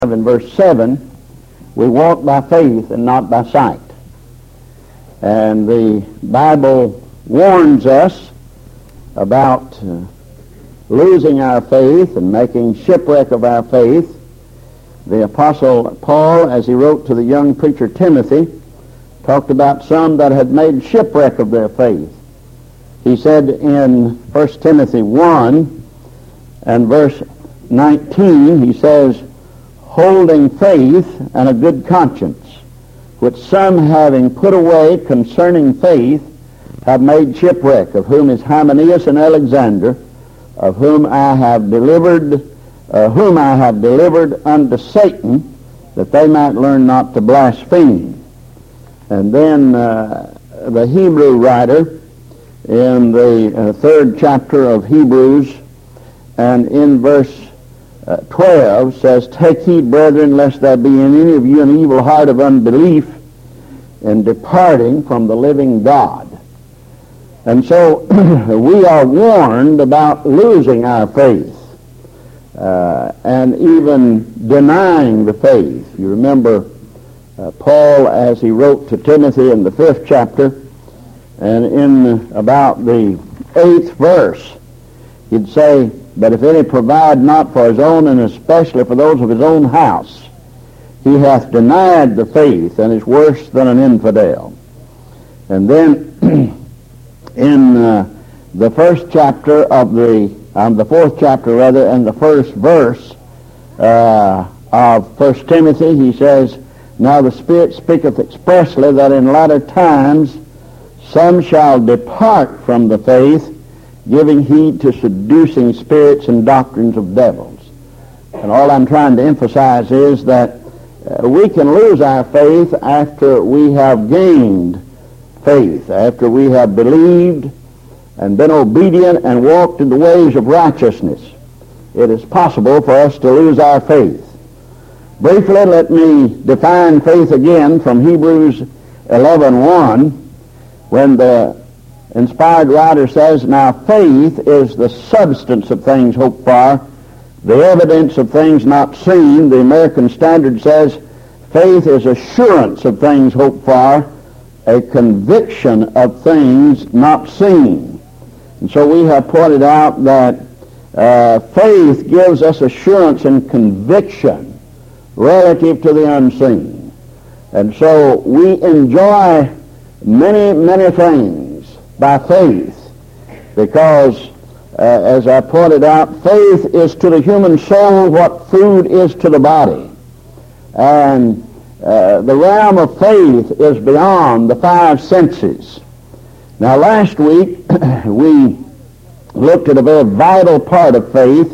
in verse 7, we walk by faith and not by sight. And the Bible warns us about losing our faith and making shipwreck of our faith. The Apostle Paul, as he wrote to the young preacher Timothy, talked about some that had made shipwreck of their faith. He said in 1 Timothy 1 and verse 19, he says, holding faith and a good conscience, which some having put away concerning faith have made shipwreck, of whom is Hymenaeus and Alexander, of whom I have delivered unto Satan, that they might learn not to blaspheme. And then the Hebrew writer in the third chapter of Hebrews and in verse 12 says, take heed, brethren, lest there be in any of you an evil heart of unbelief in departing from the living God. And so we are warned about losing our faith and even denying the faith. You remember Paul, as he wrote to Timothy in the 5th chapter, and in about the 8th verse, he'd say, but if any provide not for his own, and especially for those of his own house, he hath denied the faith, and is worse than an infidel. And then in the first chapter of the fourth chapter rather, and the first verse of 1 Timothy, he says, now the Spirit speaketh expressly that in latter times some shall depart from the faith, giving heed to seducing spirits and doctrines of devils. And all I'm trying to emphasize is that we can lose our faith after we have gained faith, after we have believed and been obedient and walked in the ways of righteousness. It is possible for us to lose our faith. Briefly, let me define faith again from Hebrews 11:1, when the inspired writer says, now faith is the substance of things hoped for, the evidence of things not seen. The American Standard says, faith is assurance of things hoped for, a conviction of things not seen. And so we have pointed out that faith gives us assurance and conviction relative to the unseen. And so we enjoy many, many things by faith, because as I pointed out, faith is to the human soul what food is to the body. And the realm of faith is beyond the five senses. Now last week we looked at a very vital part of faith.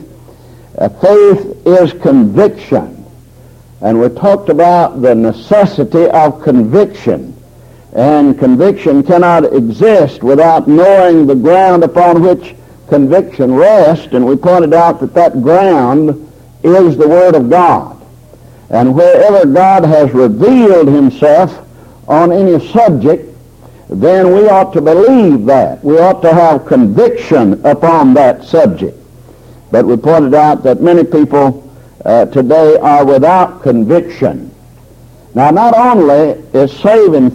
Faith is conviction. And we talked about the necessity of conviction. And conviction cannot exist without knowing the ground upon which conviction rests. And we pointed out that that ground is the Word of God. And wherever God has revealed himself on any subject, then we ought to believe that. We ought to have conviction upon that subject. But we pointed out that many people today are without conviction. Now, not only does saving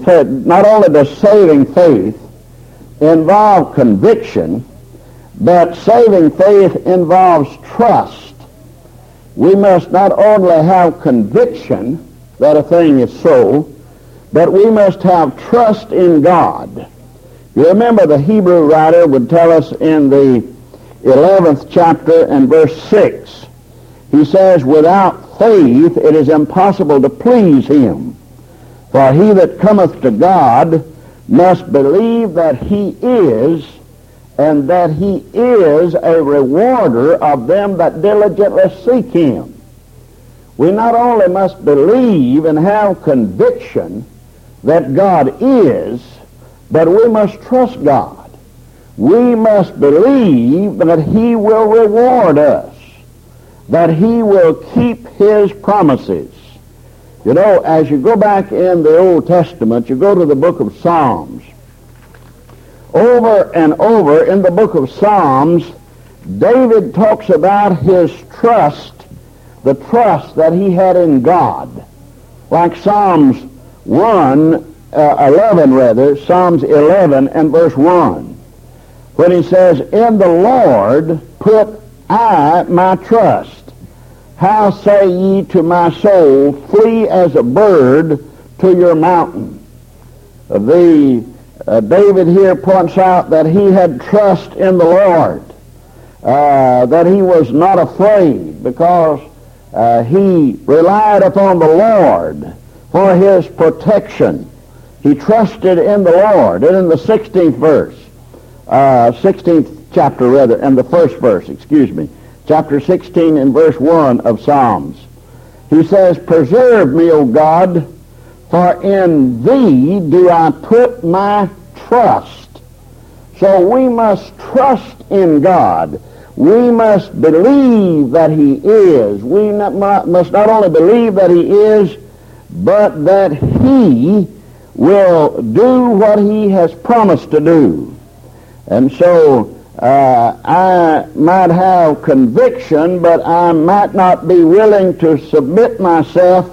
faith involve conviction, but saving faith involves trust. We must not only have conviction that a thing is so, but we must have trust in God. You remember the Hebrew writer would tell us in the 11th chapter and verse 6, he says, without faith it is impossible to please him. For he that cometh to God must believe that he is, and that he is a rewarder of them that diligently seek him. We not only must believe and have conviction that God is, but we must trust God. We must believe that he will reward us, that he will keep his promises. You know, as you go back in the Old Testament, you go to the book of Psalms. Over and over in the book of Psalms, David talks about his trust the trust that he had in God. Like Psalms 11 and verse 1, when he says, "In the Lord put I my trust. How say ye to my soul, flee as a bird to your mountain?" David here points out that he had trust in the Lord, that he was not afraid because he relied upon the Lord for his protection. He trusted in the Lord. And in the 16th chapter rather, and the first verse, chapter 16 and verse 1 of Psalms, he says, "Preserve me, O God, for in thee do I put my trust." So we must trust in God. We must believe that he is. We must not only believe that he is, but that he will do what he has promised to do. And so I might have conviction, but I might not be willing to submit myself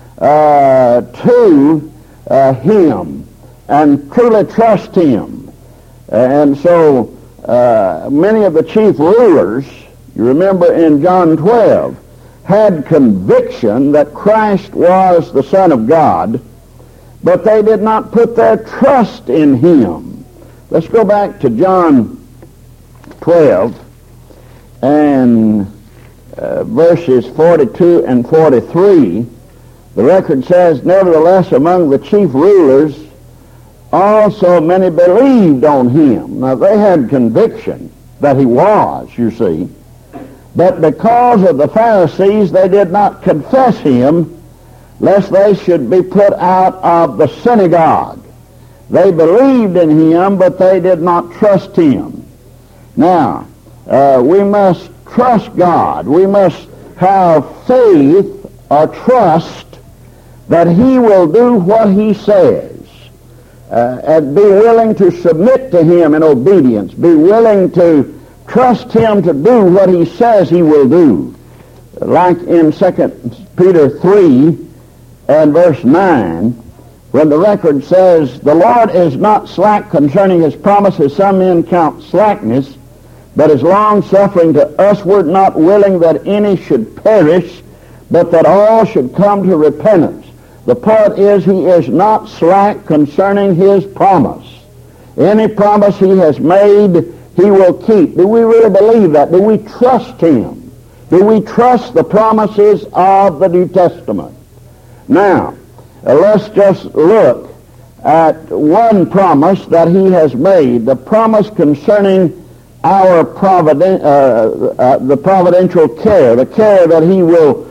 to him and truly trust him. And so many of the chief rulers, you remember in John 12, had conviction that Christ was the Son of God, but they did not put their trust in him. Let's go back to John 12 and verses 42 and 43. The record says, "Nevertheless, among the chief rulers also many believed on him." Now, they had conviction that he was, you see. But because of the Pharisees, they did not confess him, lest they should be put out of the synagogue. They believed in him, but they did not trust him. Now, we must trust God. We must have faith or trust that he will do what he says, and be willing to submit to him in obedience, be willing to trust him to do what he says he will do. Like in 2 Peter 3 and verse 9, when the record says, "The Lord is not slack concerning his promises, some men count slackness, but is long-suffering to usward, not willing that any should perish, but that all should come to repentance." The point is, he is not slack concerning his promise. Any promise he has made, he will keep. Do we really believe that? Do we trust him? Do we trust the promises of the New Testament? Now, let's just look at one promise that he has made, the promise concerning our the providential care, the care that he will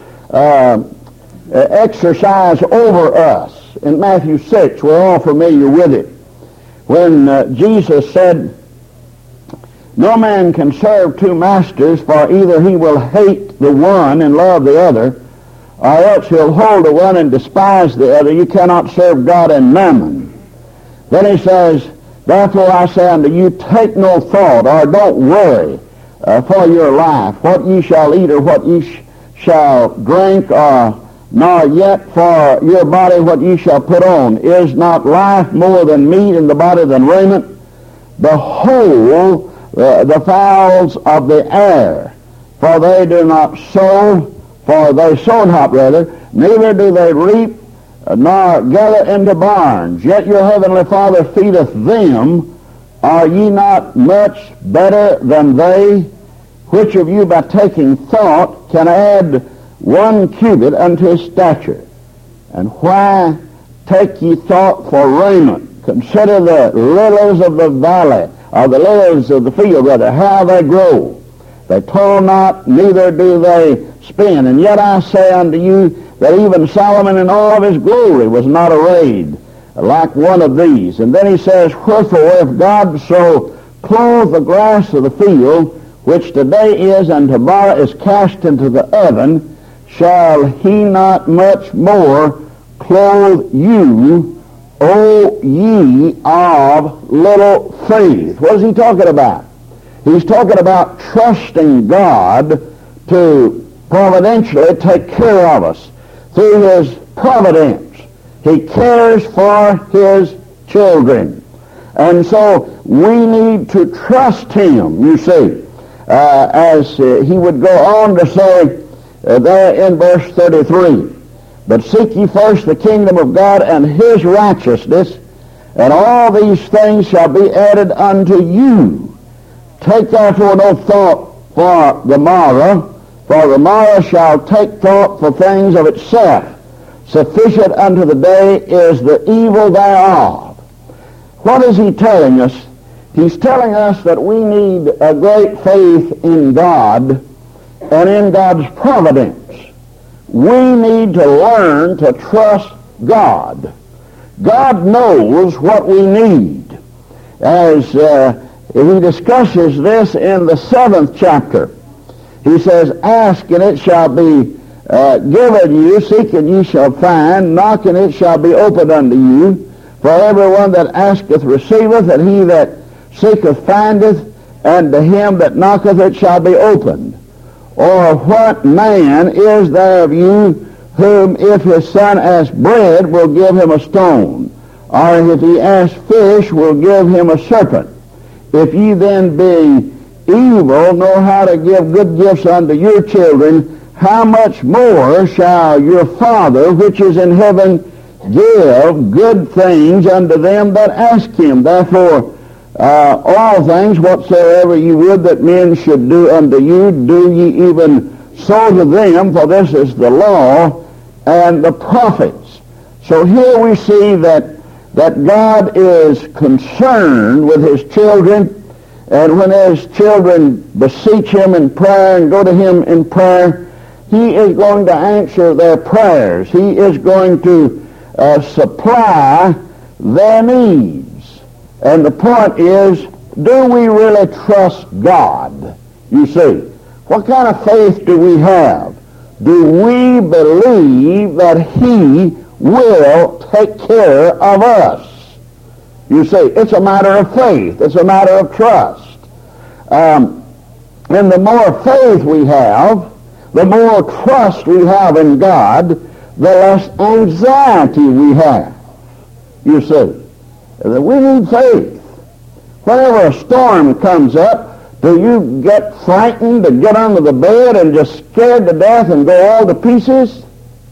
exercise over us. In Matthew 6, we're all familiar with it, when Jesus said, "No man can serve two masters, for either he will hate the one and love the other, or else he'll hold the one and despise the other. You cannot serve God and mammon." Then he says, "Therefore I say unto you, take no thought," or don't worry for your life, what ye shall eat or what ye shall drink, or nor yet for your body what ye shall put on. Is not life more than meat, and the body than raiment? Behold, the fowls of the air, for they do not sow, for they sow not rather, neither do they reap, nor gather into barns, yet your heavenly Father feedeth them. Are ye not much better than they? Which of you by taking thought can add 1 cubit unto his stature? And why take ye thought for raiment? Consider the lilies of the valley, or the lilies of the field, rather, how they grow. They toil not, neither do they spin. And yet I say unto you that even Solomon in all of his glory was not arrayed like one of these. And then he says, "Wherefore, if God so clothe the grass of the field, which today is and tomorrow is cast into the oven, shall he not much more clothe you, O ye of little faith?" What is he talking about? He's talking about trusting God to providentially take care of us through His providence. He cares for His children. And so we need to trust Him, you see, as He would go on to say there in verse 33, but seek ye first the kingdom of God and His righteousness, and all these things shall be added unto you. Take therefore no thought for the morrow, for the morrow shall take thought for things of itself. Sufficient unto the day is the evil thereof. What is he telling us? He's telling us that we need a great faith in God and in God's providence. We need to learn to trust God. God knows what we need. As he discusses this in the 7th chapter, he says, ask and it shall be given you, seek and ye shall find, knock and it shall be opened unto you. For everyone that asketh receiveth, and he that seeketh findeth, and to him that knocketh it shall be opened. Or what man is there of you whom if his son ask bread will give him a stone? Or if he ask fish will give him a serpent? If ye then being evil know how to give good gifts unto your children, how much more shall your Father which is in heaven give good things unto them that ask him? Therefore, all things whatsoever ye would that men should do unto you, do ye even so to them, for this is the law and the prophets. So here we see that God is concerned with His children, and when His children beseech Him in prayer and go to Him in prayer, He is going to answer their prayers. He is going to supply their needs. And the point is, do we really trust God? You see, what kind of faith do we have? Do we believe that He will take care of us? You see, it's a matter of faith. It's a matter of trust. And the more faith we have, the more trust we have in God, the less anxiety we have. You see, we need faith. Whenever a storm comes up, do you get frightened and get under the bed and just scared to death and go all to pieces?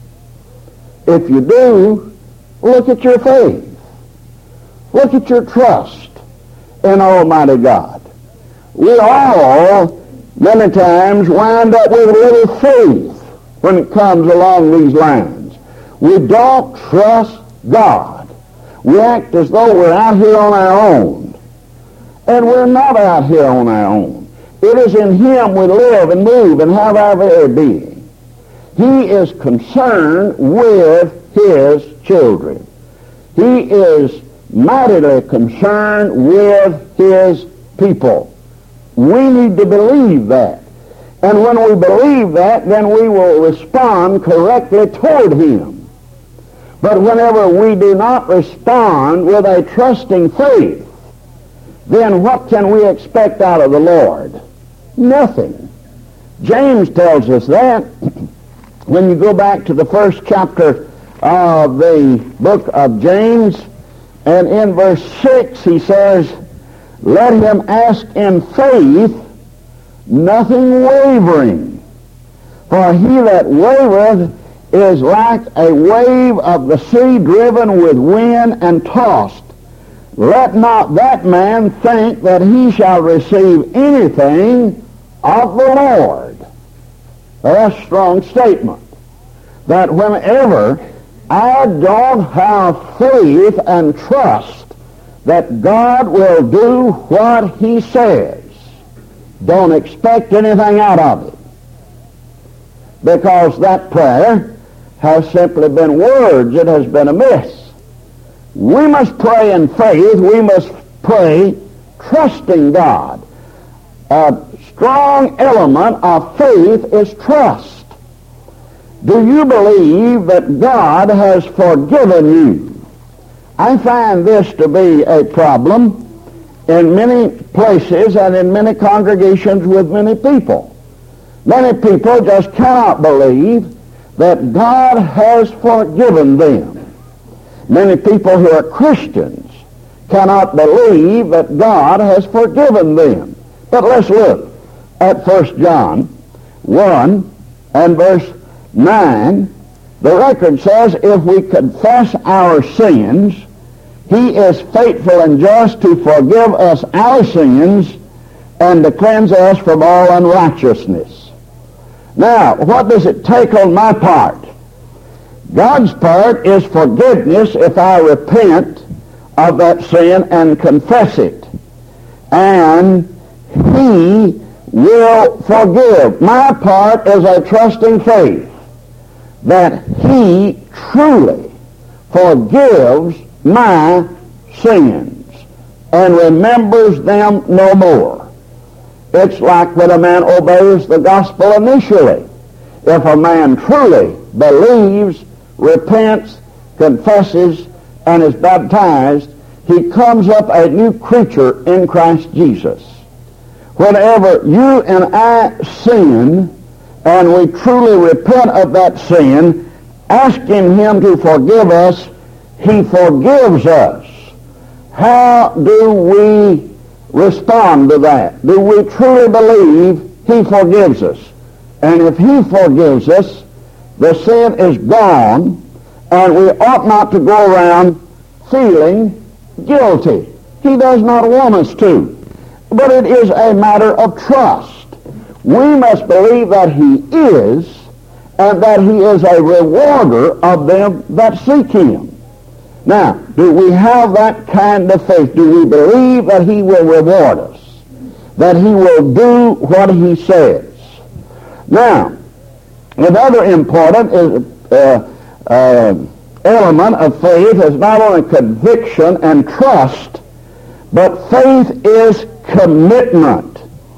If you do, look at your faith. Look at your trust in Almighty God. We all, many times, wind up with little faith when it comes along these lines. We don't trust God. We act as though we're out here on our own. And we're not out here on our own. It is in Him we live and move and have our very being. He is concerned with His children. He is mightily concerned with His people. We need to believe that. And when we believe that, then we will respond correctly toward Him. But whenever we do not respond with a trusting faith, then what can we expect out of the Lord? Nothing. James tells us that. When you go back to the 1st chapter of the book of James, and in verse 6 he says, let him ask in faith, nothing wavering. For he that wavereth is like a wave of the sea driven with wind and tossed. Let not that man think that he shall receive anything of the Lord. That's a strong statement. That whenever I don't have faith and trust that God will do what He says, don't expect anything out of it. Because that prayer has simply been words. It has been amiss. We must pray in faith. We must pray trusting God. A strong element of faith is trust. Do you believe that God has forgiven you? I find this to be a problem in many places and in many congregations with many people. Many people just cannot believe that God has forgiven them. Many people who are Christians cannot believe that God has forgiven them. But let's look at 1 John 1 and verse 9. The record says, if we confess our sins, he is faithful and just to forgive us our sins and to cleanse us from all unrighteousness. Now, what does it take on my part? God's part is forgiveness if I repent of that sin and confess it. And he will forgive. My part is a trusting faith that he truly forgives my sins and remembers them no more. It's like when a man obeys the gospel initially. If a man truly believes, repents, confesses, and is baptized, he comes up a new creature in Christ Jesus. Whenever you and I sin, and we truly repent of that sin, asking him to forgive us, he forgives us. How do we respond to that? Do we truly believe he forgives us? And if he forgives us, the sin is gone, and we ought not to go around feeling guilty. He does not want us to. But it is a matter of trust. We must believe that he is, and that he is a rewarder of them that seek him. Now, do we have that kind of faith? Do we believe that he will reward us? That he will do what he says? Now, another important element of faith is not only conviction and trust, but faith is commitment.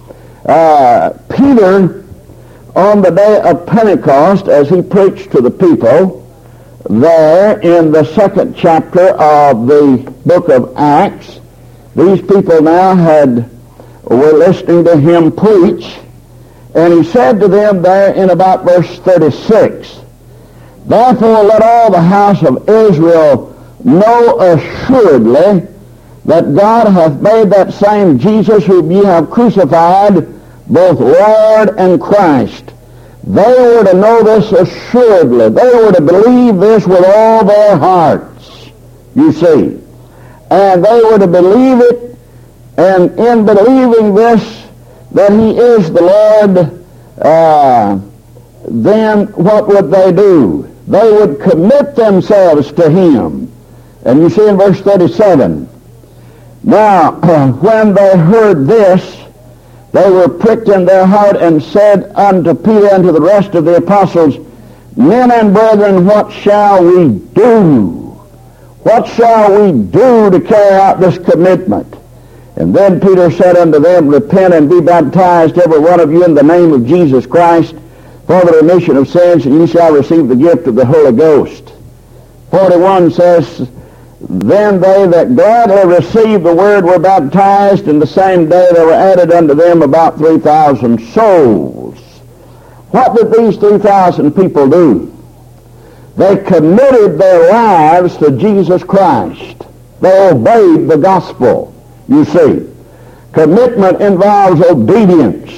Peter, on the day of Pentecost, as he preached to the people, there in the 2nd chapter of the book of Acts, these people now were listening to him preach, and he said to them there in about verse 36, therefore let all the house of Israel know assuredly that God hath made that same Jesus whom ye have crucified, both Lord and Christ. They were to know this assuredly. They were to believe this with all their hearts, you see. And they were to believe it, and in believing this, that he is the Lord, then what would they do? They would commit themselves to him. And you see in verse 37, now, when they heard this, they were pricked in their heart and said unto Peter and to the rest of the apostles, men and brethren, what shall we do? What shall we do to carry out this commitment? And then Peter said unto them, repent and be baptized, every one of you, in the name of Jesus Christ, for the remission of sins, and ye shall receive the gift of the Holy Ghost. 41 says, then they that gladly received the word were baptized, and the same day there were added unto them about 3,000 souls. What did these 3,000 people do? They committed their lives to Jesus Christ. They obeyed the gospel, you see. Commitment involves obedience.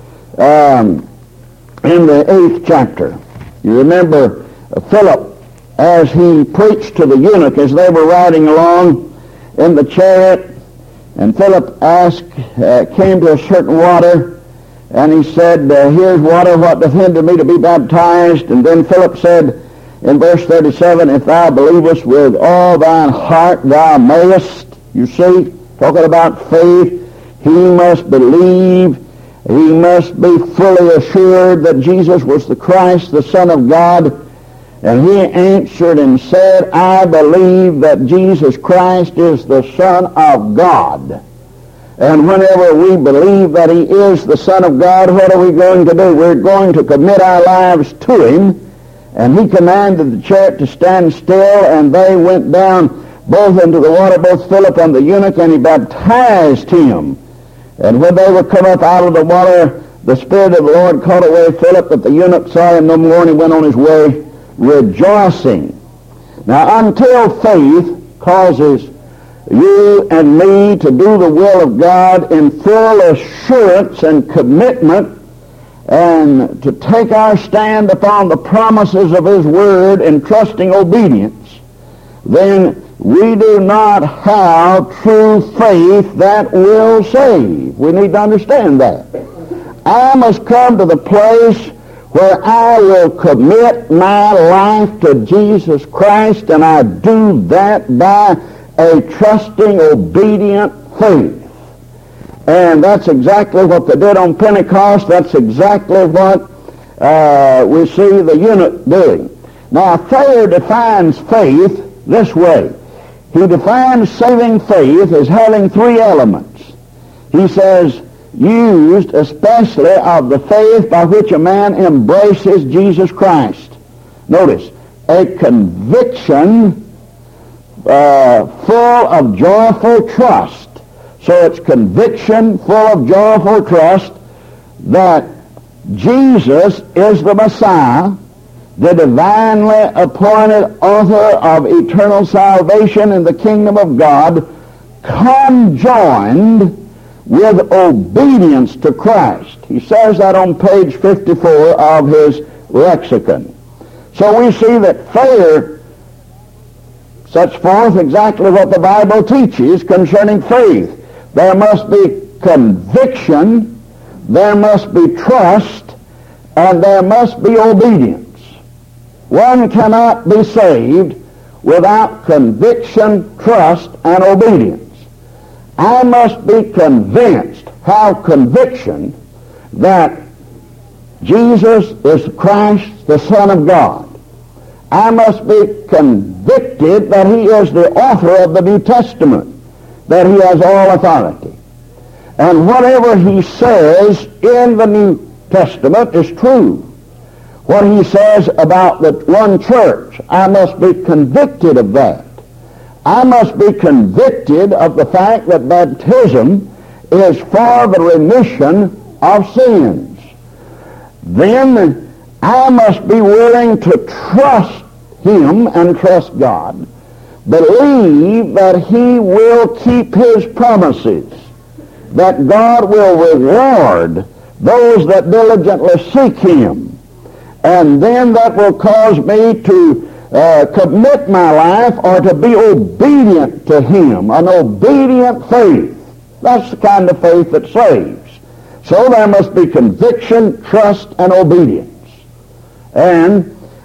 In the 8th chapter, you remember Philip, as he preached to the eunuch as they were riding along in the chariot, and Philip came to a certain water, and he said, here's water, what doth hinder me to be baptized? And then Philip said in verse 37, if thou believest with all thine heart, thou mayest. You see, talking about faith, he must believe, he must be fully assured that Jesus was the Christ, the Son of God. And he answered and said, I believe that Jesus Christ is the Son of God. And whenever we believe that he is the Son of God, what are we going to do? We're going to commit our lives to him. And he commanded the chariot to stand still, and they went down both into the water, both Philip and the eunuch, and he baptized him. And when they were come up out of the water, the Spirit of the Lord caught away Philip, but the eunuch saw him no more, and he went on his way rejoicing. Now, until faith causes you and me to do the will of God in full assurance and commitment, and to take our stand upon the promises of His Word in trusting obedience, then we do not have true faith that will save. We need to understand that. I must come to the place where I will commit my life to Jesus Christ, and I do that by a trusting, obedient faith. And that's exactly what they did on Pentecost. That's exactly what we see the eunuch doing. Now, Thayer defines faith this way. He defines saving faith as having three elements. He says, used especially of the faith by which a man embraces Jesus Christ. Notice, a conviction full of joyful trust. So it's conviction full of joyful trust that Jesus is the Messiah, the divinely appointed author of eternal salvation in the kingdom of God, conjoined with obedience to Christ. He says that on page 54 of his lexicon. So we see that Thayer sets forth exactly what the Bible teaches concerning faith. There must be conviction, there must be trust, and there must be obedience. One cannot be saved without conviction, trust, and obedience. I must be convinced, have conviction, that Jesus is Christ, the Son of God. I must be convicted that He is the author of the New Testament, that He has all authority. And whatever He says in the New Testament is true. What He says about the one church, I must be convicted of that. I must be convicted of the fact that baptism is for the remission of sins. Then I must be willing to trust Him and trust God. Believe that He will keep His promises, that God will reward those that diligently seek Him. And then that will cause me to commit my life or to be obedient to Him, an obedient faith. That's the kind of faith that saves. So there must be conviction, trust, and obedience. And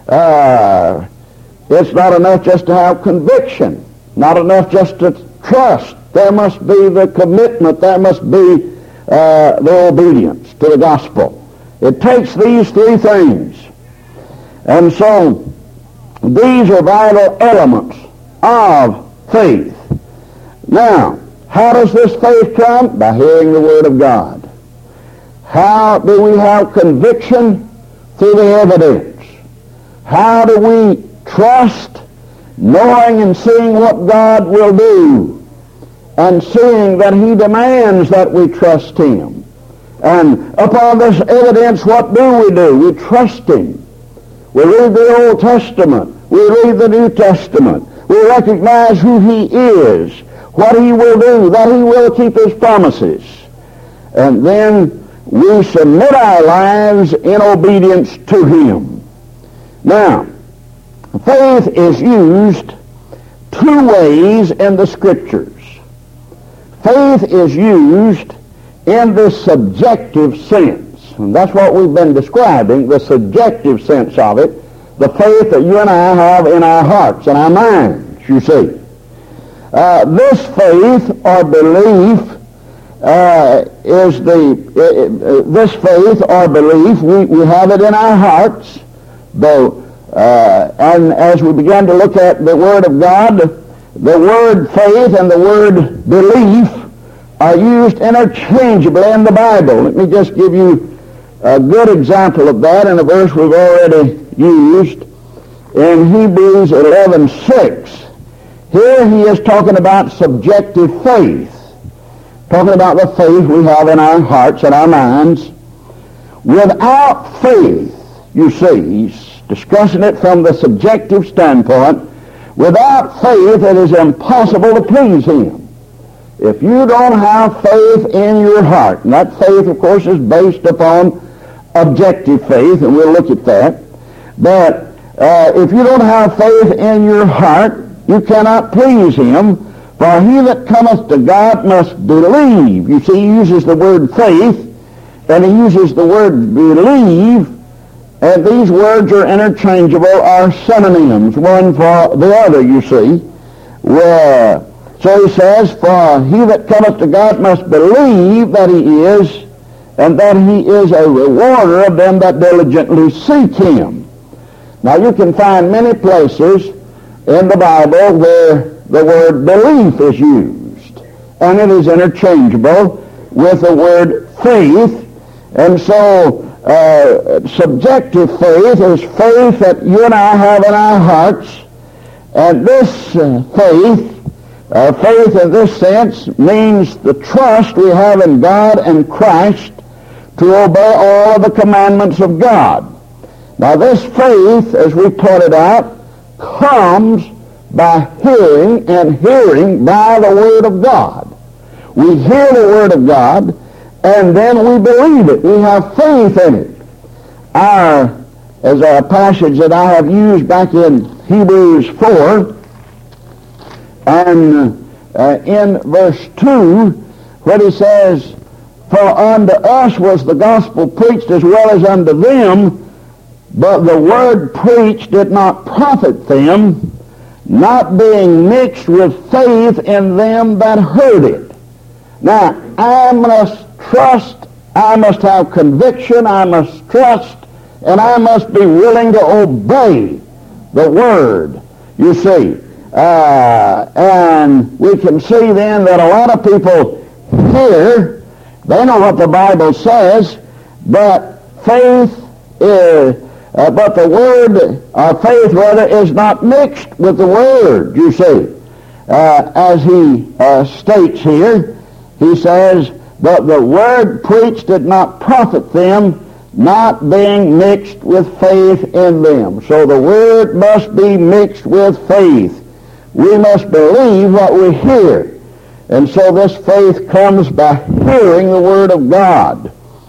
it's not enough just to have conviction, not enough just to trust. There must be the commitment, there must be the obedience to the gospel. It takes these three things. And so these are vital elements of faith. Now, how does this faith come? By hearing the Word of God. How do we have conviction? Through the evidence. How do we trust? Knowing and seeing what God will do, and seeing that He demands that we trust Him. And upon this evidence, what do? We trust Him. We read the Old Testament. We read the New Testament. We recognize who He is, what He will do, that He will keep His promises. And then we submit our lives in obedience to Him. Now, faith is used two ways in the Scriptures. Faith is used in the subjective sense. And that's what we've been describing, the subjective sense of it, the faith that you and I have in our hearts and our minds, you see. This faith or belief this faith or belief, we have it in our hearts, though, and as we begin to look at the Word of God, the word faith and the word belief are used interchangeably in the Bible. Let me just give you a good example of that in a verse we've already used in Hebrews 11:6. Here he is talking about subjective faith, talking about the faith we have in our hearts and our minds. Without faith, you see, he's discussing it from the subjective standpoint. Without faith, it is impossible to please him. If you don't have faith in your heart, and that faith, of course, is based upon objective faith, and we'll look at that. But if you don't have faith in your heart, you cannot please him. For he that cometh to God must believe. You see, he uses the word faith, and he uses the word believe, and these words are interchangeable, are synonyms, one for the other, you see. So he says, for he that cometh to God must believe that he is, and that he is a rewarder of them that diligently seek him. Now you can find many places in the Bible where the word belief is used, and it is interchangeable with the word faith. And so subjective faith is faith that you and I have in our hearts, and this faith in this sense means the trust we have in God and Christ to obey all of the commandments of God. Now this faith, as we pointed out, comes by hearing, and hearing by the Word of God. We hear the Word of God, and then we believe it. We have faith in it. As a passage that I have used back in Hebrews 4, and in verse 2, when he says, for unto us was the gospel preached as well as unto them, but the word preached did not profit them, not being mixed with faith in them that heard it. Now, I must trust, I must have conviction, I must trust, and I must be willing to obey the word, you see. And we can see then that a lot of people hear, they know what the Bible says, but faith is, but the word, faith rather, is not mixed with the word, you see. As he states here, he says, but the word preached did not profit them, not being mixed with faith in them. So the word must be mixed with faith. We must believe what we hear. And so this faith comes by hearing the Word of God.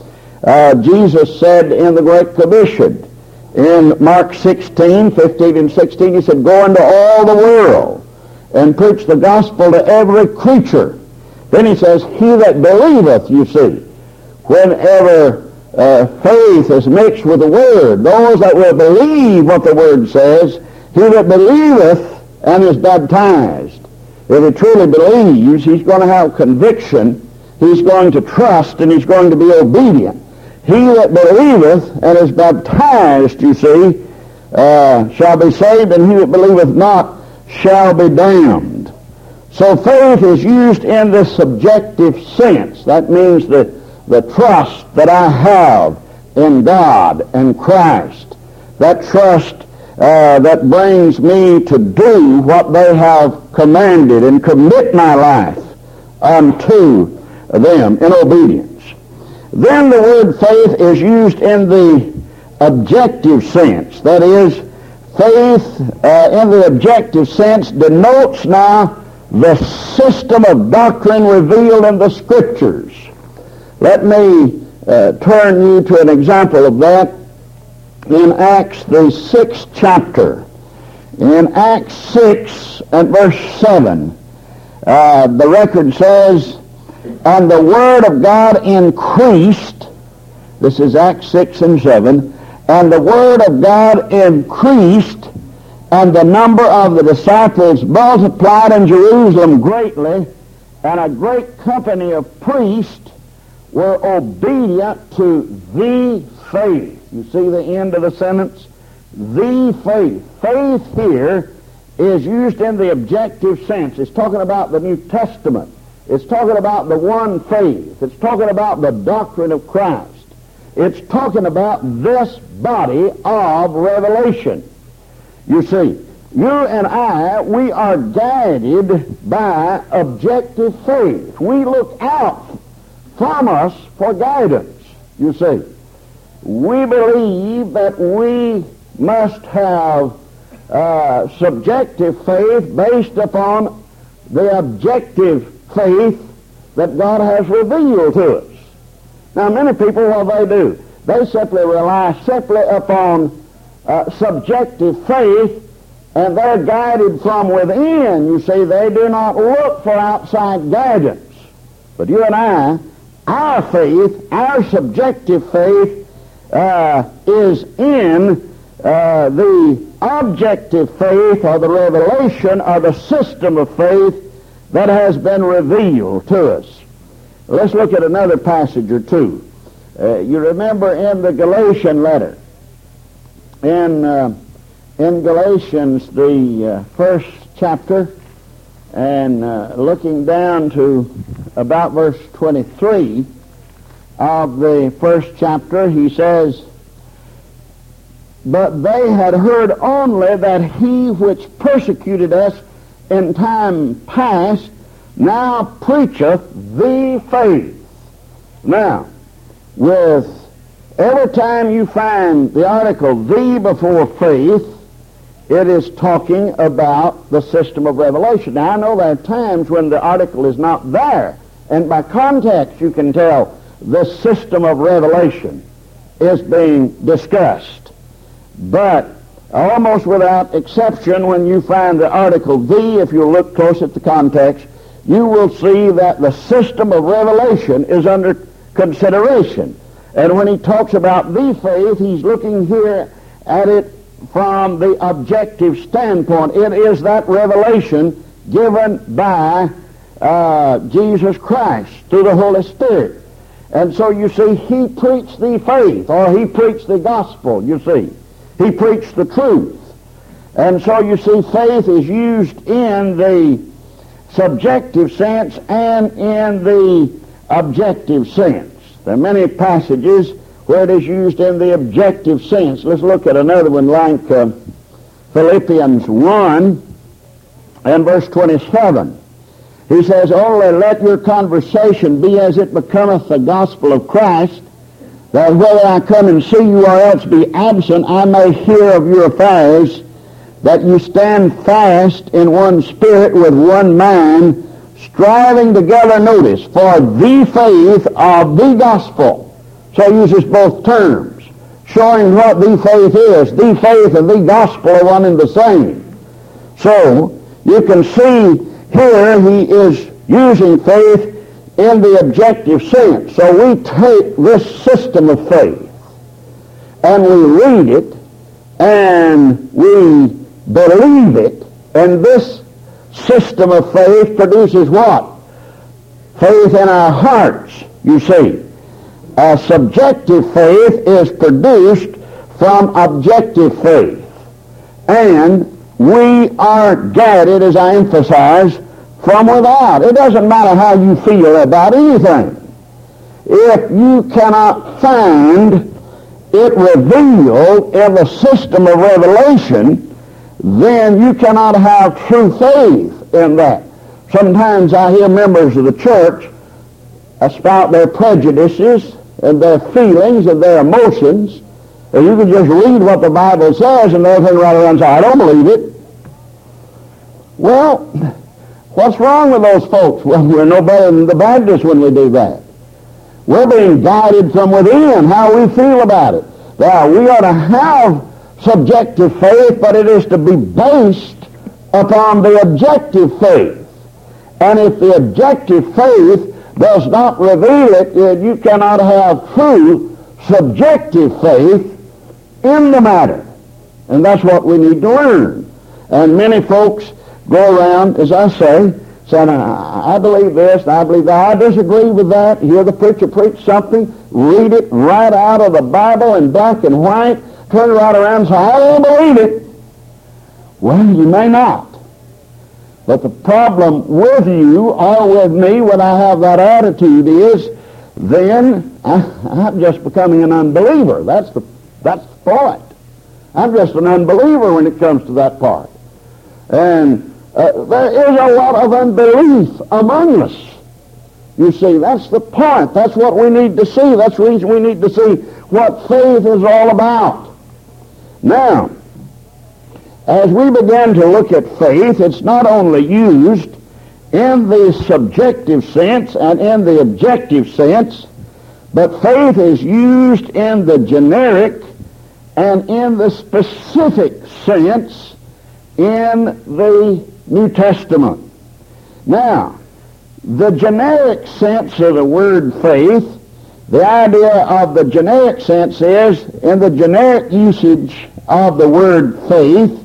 Jesus said in the Great Commission, in Mark 16, 15 and 16, he said, go into all the world and preach the gospel to every creature. Then he says, he that believeth, you see. Whenever faith is mixed with the Word, those that will believe what the Word says, he that believeth and is baptized. If he truly believes, he's going to have conviction, he's going to trust, and he's going to be obedient. He that believeth and is baptized, you see, shall be saved, and he that believeth not shall be damned. So faith is used in the subjective sense. That means the trust that I have in God and Christ. That trust that brings me to do what they have commanded and commit my life unto them in obedience. Then the word faith is used in the objective sense. That is, faith in the objective sense denotes now the system of doctrine revealed in the Scriptures. Let me turn you to an example of that in Acts, the 6th chapter. In Acts 6 and verse 7, the record says, and the word of God increased, this is Acts 6 and 7, and the word of God increased, and the number of the disciples multiplied in Jerusalem greatly, and a great company of priests were obedient to the faith. You see the end of the sentence? The faith. Faith here is used in the objective sense. It's talking about the New Testament. It's talking about the one faith. It's talking about the doctrine of Christ. It's talking about this body of revelation. You see, you and I, we are guided by objective faith. We look out from us for guidance, you see. we believe that we must have subjective faith based upon the objective faith that God has revealed to us. Now, many people, what they do, they simply rely simply upon subjective faith, and they're guided from within. You see, they do not look for outside guidance. But you and I, our faith, our subjective faith, is in the objective faith or the revelation or the system of faith that has been revealed to us. Let's look at another passage or two. You remember in the Galatian letter, in Galatians, the first chapter, and looking down to about verse 23 of the first chapter, he says, "But they had heard only that he which persecuted us in time past now preacheth the faith." Now, with every time you find the article "the" before faith, it is talking about the system of revelation. Now, I know there are times when the article is not there, and by context you can tell the system of revelation is being discussed. But almost without exception, when you find the article "the," if you look close at the context, you will see that the system of revelation is under consideration. And when he talks about the faith, he's looking here at it from the objective standpoint. It is that revelation given by Jesus Christ through the Holy Spirit. And so you see, he preached the faith, or he preached the gospel, you see. He preached the truth. And so you see, faith is used in the subjective sense and in the objective sense. There are many passages where it is used in the objective sense. Let's look at another one like Philippians 1 and verse 27. He says, "Only let your conversation be as it becometh the gospel of Christ, that whether I come and see you or else be absent, I may hear of your affairs, that you stand fast in one spirit with one mind, striving together," notice, "for the faith of the gospel." So he uses both terms, showing what the faith is. The faith and the gospel are one and the same. So you can see here he is using faith in the objective sense. So we take this system of faith and we read it and we believe it, and this system of faith produces what? Faith in our hearts, you see. A subjective faith is produced from objective faith. And we are guided, as I emphasize, from without. It doesn't matter how you feel about anything. If you cannot find it revealed in the system of revelation, then you cannot have true faith in that. Sometimes I hear members of the church spout their prejudices and their feelings and their emotions, and you can just read what the Bible says and they'll turn right around and say, "I don't believe it." Well, what's wrong with those folks? Well, we're no better than the Baptists when we do that. We're being guided from within, how we feel about it. Now, we ought to have subjective faith, but it is to be based upon the objective faith. And if the objective faith does not reveal it, you cannot have true subjective faith in the matter. And that's what we need to learn. And many folks go around, as I say, saying, "I believe this, and I believe that. I disagree with that." You hear the preacher preach something, read it right out of the Bible in black and white, turn right around and say, "I don't believe it." Well, you may not. But the problem with you or with me when I have that attitude is then I'm just becoming an unbeliever. That's the point. I'm just an unbeliever when it comes to that part. And there is a lot of unbelief among us. You see, that's the point. That's what we need to see. That's the reason we need to see what faith is all about. Now, as we begin to look at faith, it's not only used in the subjective sense and in the objective sense, but faith is used in the generic and in the specific sense in the New Testament. Now, the generic sense of the word faith, the idea of the generic sense is, in the generic usage of the word faith,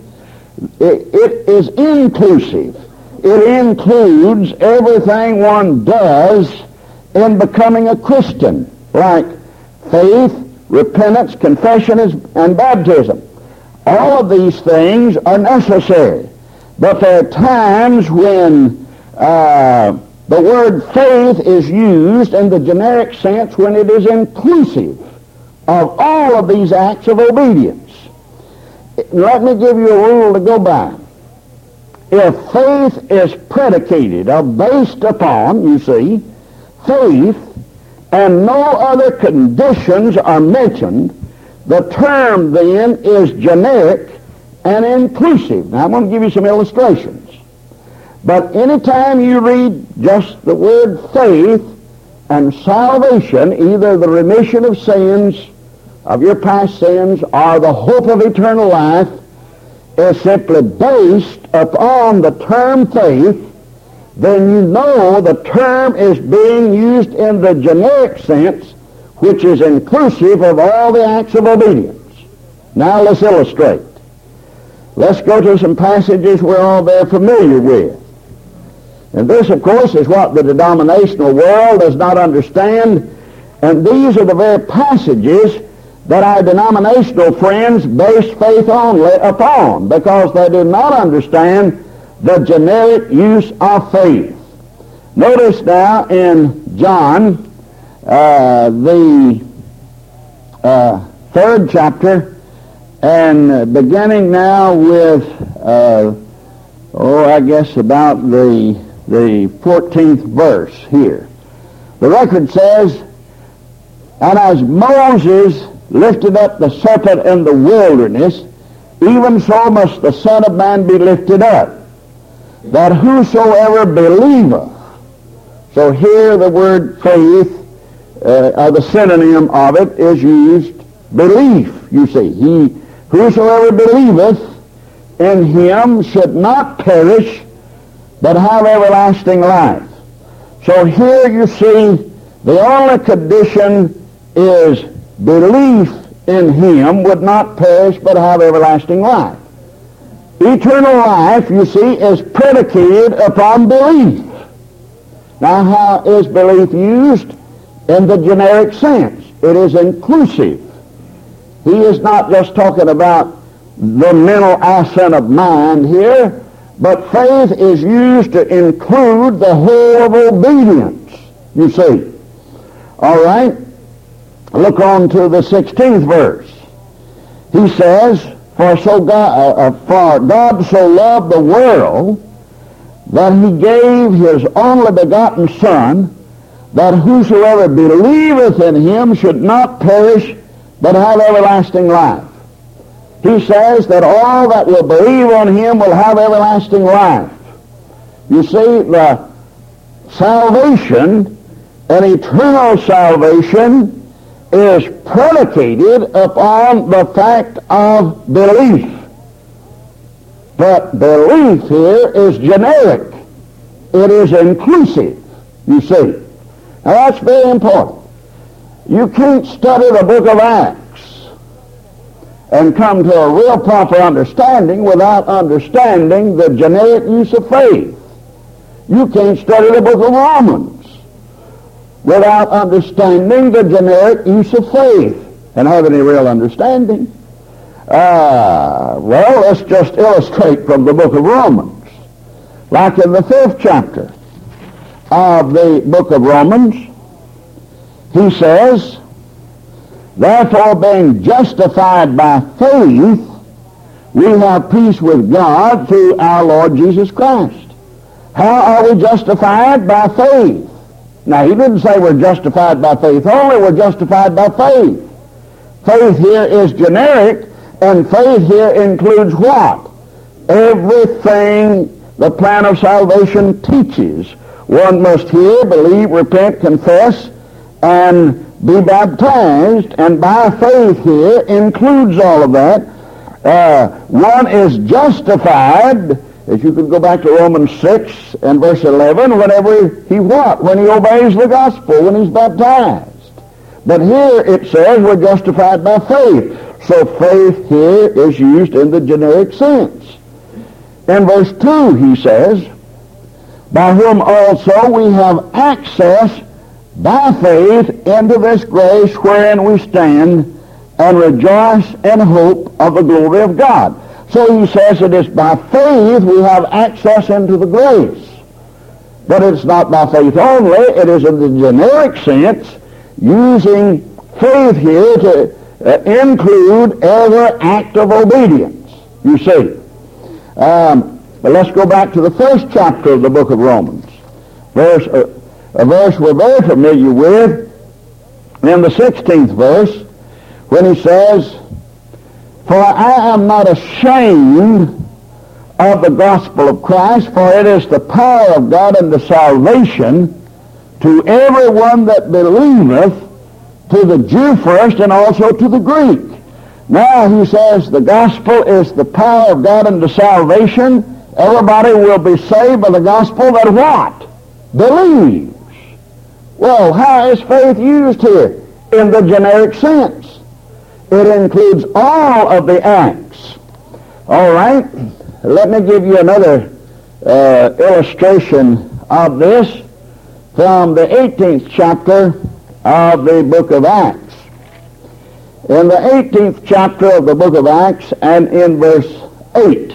it is inclusive. It includes everything one does in becoming a Christian, like faith, repentance, confession, and baptism. All of these things are necessary. But there are times when the word faith is used in the generic sense when it is inclusive of all of these acts of obedience. Let me give you a rule to go by. If faith is predicated or based upon, you see, faith, and no other conditions are mentioned, the term then is generic and inclusive. Now I'm going to give you some illustrations. But anytime you read just the word faith and salvation, either the remission of sins, of your past sins, or the hope of eternal life, is simply based upon the term faith, then you know the term is being used in the generic sense, which is inclusive of all the acts of obedience. Now let's illustrate. Let's go to some passages we're all very familiar with. And this, of course, is what the denominational world does not understand, and these are the very passages that our denominational friends base faith upon, because they do not understand the generic use of faith. Notice now in John, the 3rd chapter, and beginning now with, I guess about the 14th verse here. The record says, "And as Moses lifted up the serpent in the wilderness, even so must the Son of Man be lifted up, that whosoever believeth." So here the word faith, the synonym of it, is used, belief, you see. Whosoever believeth in him should not perish, but have everlasting life. So here you see the only condition is belief in him would not perish, but have everlasting life. Eternal life, you see, is predicated upon belief. Now, how is belief used? In the generic sense. It is inclusive. He is not just talking about the mental assent of mind here, but faith is used to include the whole of obedience, you see. All right? Look on to the 16th verse. He says, For God so loved the world that he gave his only begotten Son, that whosoever believeth in him should not perish, but have everlasting life. He says that all that will believe on him will have everlasting life. You see, the salvation, an eternal salvation, is predicated upon the fact of belief. But belief here is generic. It is inclusive, you see. Now that's very important. You can't study the book of Acts and come to a real proper understanding without understanding the generic use of faith. You can't study the book of Romans without understanding the generic use of faith and have any real understanding. Well, let's just illustrate from the book of Romans. Like in the 5th chapter of the book of Romans, he says, Therefore, being justified by faith, we have peace with God through our Lord Jesus Christ. How are we justified? By faith. Now, he didn't say we're justified by faith only, we're justified by faith. Faith here is generic, and faith here includes what? Everything the plan of salvation teaches. One must hear, believe, repent, confess, and be baptized, and by faith here includes all of that. One is justified, as you could go back to Romans 6 and verse 11, whenever he what? When he obeys the gospel, when he's baptized. But here it says we're justified by faith. So faith here is used in the generic sense. In verse 2 he says, by whom also we have access by faith into this grace wherein we stand, and rejoice in hope of the glory of God. So he says it is by faith we have access into the grace. But it's not by faith only, it is in the generic sense, using faith here to include every act of obedience, you see. But let's go back to the first chapter of the book of Romans. A verse we're very familiar with, in the 16th verse, when he says, for I am not ashamed of the gospel of Christ, for it is the power of God unto salvation to everyone that believeth, to the Jew first and also to the Greek. Now he says the gospel is the power of God unto salvation. Everybody will be saved by the gospel that what? Believes. Well, how is faith used here? In the generic sense. It includes all of the acts. All right? Let me give you another illustration of this from the 18th chapter of the book of Acts. In the 18th chapter of the book of Acts and in verse 8,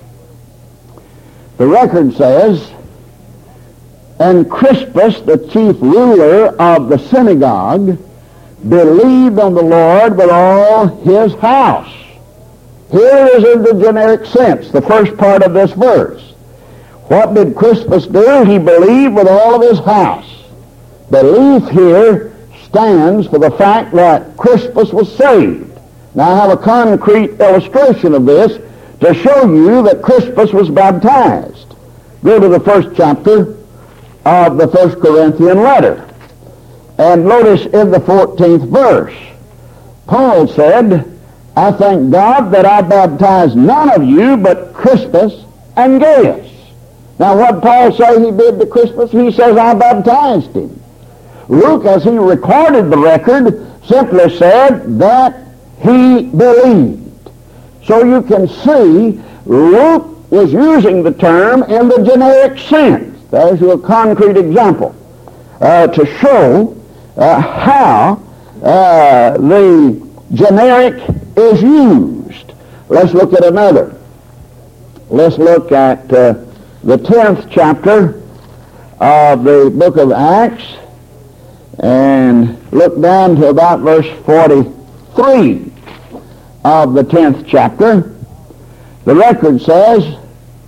the record says, and Crispus, the chief ruler of the synagogue, believed on the Lord with all his house. Here is in the generic sense, the first part of this verse. What did Crispus do? He believed with all of his house. Belief here stands for the fact that Crispus was saved. Now I have a concrete illustration of this to show you that Crispus was baptized. Go to the first chapter of the 1 Corinthian letter. And notice in the 14th verse, Paul said, I thank God that I baptized none of you but Crispus and Gaius. Now what Paul say he did to Crispus? He says, I baptized him. Luke, as he recorded the record, simply said that he believed. So you can see Luke was using the term in the generic sense. There's a concrete example to show how the generic is used. Let's look at another. Let's look at the 10th chapter of the book of Acts and look down to about verse 43 of the 10th chapter. The record says,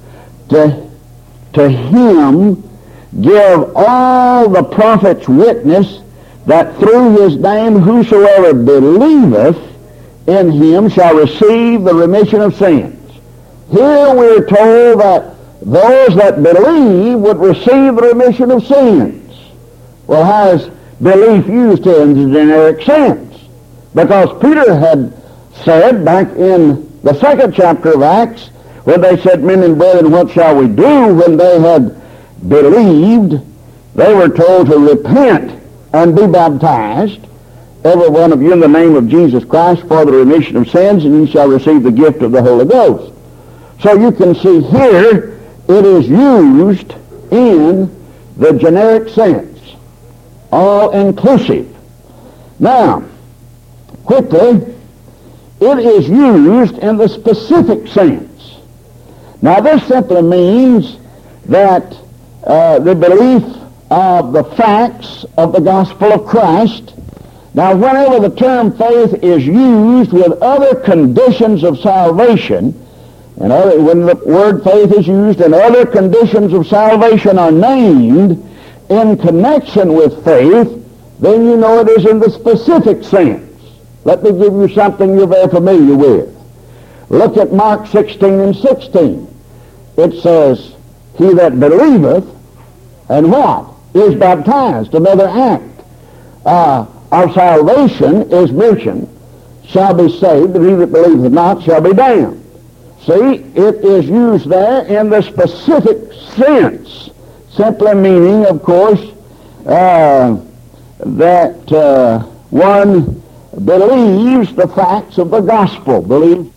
to him give all the prophets witness that through his name whosoever believeth in him shall receive the remission of sins. Here we're told that those that believe would receive the remission of sins. Well, how is belief used here in the generic sense? Because Peter had said back in the 2nd chapter of Acts, when they said, men and brethren, what shall we do? When they had believed, they were told to repent and be baptized, every one of you, in the name of Jesus Christ for the remission of sins, and ye shall receive the gift of the Holy Ghost. So you can see here it is used in the generic sense, all inclusive. Now, quickly, it is used in the specific sense. Now this simply means that the belief of the facts of the gospel of Christ. Now whenever the term faith is used with other conditions of salvation, and when the word faith is used and other conditions of salvation are named in connection with faith, then you know it is in the specific sense. Let me give you something you're very familiar with. Look at Mark 16 and 16. It says, he that believeth, and what? Is baptized. Another act of salvation is mentioned. Shall be saved, but he that believeth not shall be damned. See, it is used there in the specific sense, simply meaning, of course, that one believes the facts of the gospel, believes